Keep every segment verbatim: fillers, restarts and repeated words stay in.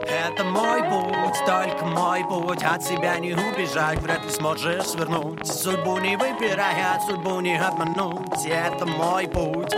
Это мой путь, только мой путь. От себя не убежать, вряд ли сможешь свернуть. Судьбу не выбирай, от судьбу не обмануть. Это мой путь.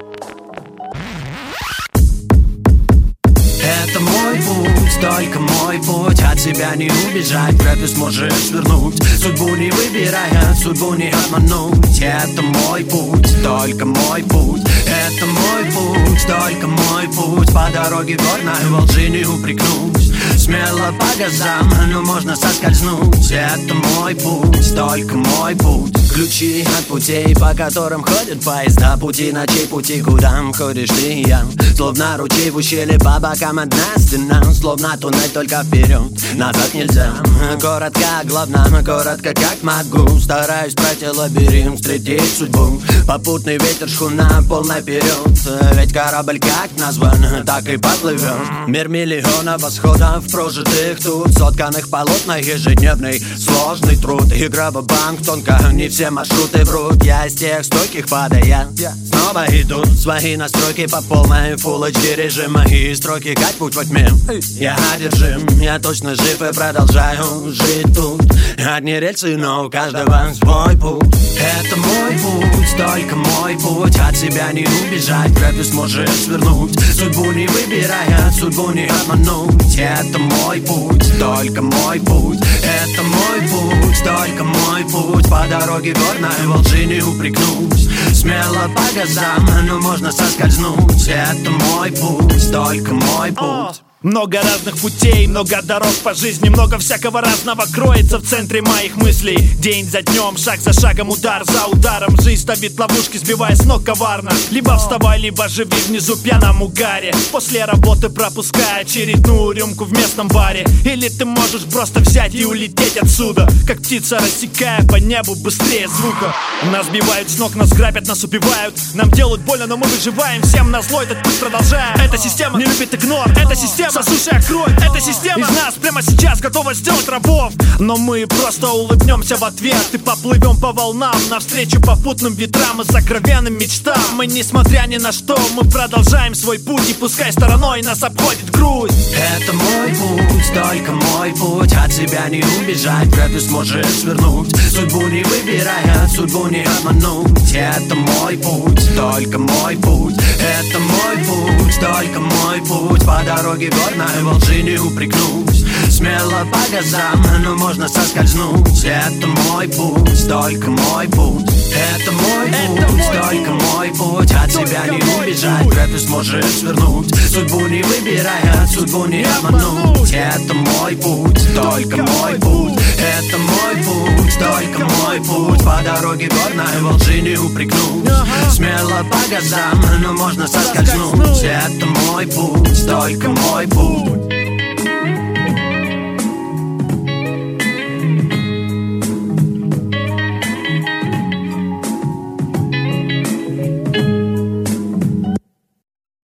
Это мой путь, только мой путь. От себя не убежать, вряд ли сможешь свернуть. Судьбу не выбирай, от судьбу не обмануть. Это мой путь, только мой путь. Это мой путь, только мой путь. По дороге горной во лжи не упрекнуть. Смело по газам, но можно соскользнуть. Это мой путь, только мой путь. Ключи от путей, по которым ходят поезда. Пути ночей, пути, куда ходишь ты и я. Словно ручей в ущелье, по бокам одна стена. Словно туннель, только вперед, назад нельзя. Коротко, главное, коротко, как могу. Стараюсь пройти лабиринт, встретить судьбу. Попутный ветер, шхуна, полный вперед. Ведь корабль как назван, так и поплывет. Мир миллионов восходов, прожитых тут, сотканных полотна, ежедневный сложный труд. Игра в банк тонко, не все маршруты врут. Я из тех стойких падая, снова идут свои настройки по полной Full эйч ди режима и строки, как путь во тьме. Я одержим, я точно жив и продолжаю жить тут. Одни рельсы, но у каждого свой путь. Это мой путь, только мой путь. От себя не убежать, вряд ли сможешь свернуть. Судьбу не выбирай, от судьбу не обмануть. Это мой путь, только мой путь. Это мой путь, только мой путь. По дороге горной во лжи не упрекнуть. Смело по газам, но можно соскользнуть. Это мой путь, только мой путь. Много разных путей, много дорог по жизни. Много всякого разного кроется в центре моих мыслей. День за днем, шаг за шагом, удар за ударом. Жизнь ставит ловушки, сбивая с ног коварно. Либо вставай, либо живи внизу пьяном угаре. После работы пропуская очередную рюмку в местном баре. Или ты можешь просто взять и улететь отсюда, как птица, рассекая по небу быстрее звука. Нас сбивают с ног, нас грабят, нас убивают. Нам делают больно, но мы выживаем. Всем назло этот путь продолжаем. Эта система не любит игнор, эта система сосущая кровь. Эта система из нас прямо сейчас готова сделать рабов. Но мы просто улыбнемся в ответ и поплывем по волнам навстречу попутным ветрам и сокровенным мечтам. Мы, несмотря ни на что, мы продолжаем свой путь. И пускай стороной нас обходит грусть. Это мой путь, только мой путь. От себя не убежать, вряд ли сможешь свернуть. Судьбу не выбирай, от судьбу не обмануть. Это мой путь, только мой путь. Это мой путь, только мой путь. По дороге горной во лжи не упрекнуть. Смело по газам, но можно соскользнуть. Это мой путь, только мой путь. Это мой путь, только мой путь. От себя не убежать, вряд ли сможешь свернуть. Судьбу не выбирай, от судьбу не обмануть. Это мой путь, только мой путь. Это мой путь, только мой путь. По дороге горной во лжи не упрекнуть. Смело по газам, но можно соскользнуть. Это мой путь, только мой путь.